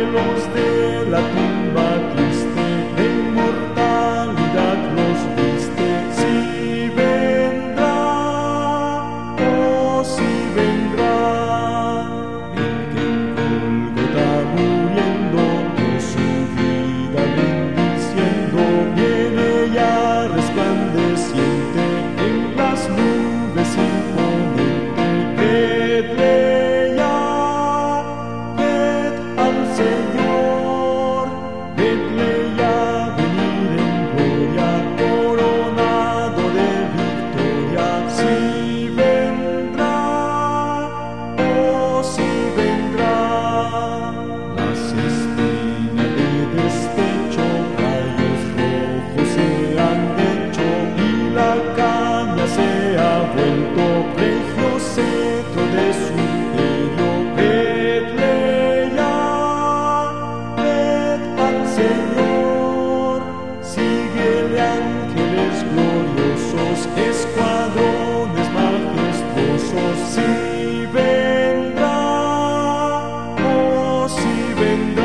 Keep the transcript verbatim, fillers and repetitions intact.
los de la tumba triste, de inmortalidad los viste. Si vendrá, oh si vendrá, el que en Gólgota muriendo dio su vida bendiciendo, viene ya resplandeciente en las nubes imponente. Vedle ya, ved al Señor, vedle ya venir en gloria, coronado de victoria. Si vendrá, oh si vendrá, las espinas de despecho, rayos rojos se han hecho, y la caña se ha vuelto regio cetro de su imperio. Vedle ya, ved al Señor, síguele ángeles gloriosos, escuadrones majestuosos. Si vendrá, oh si vendrá.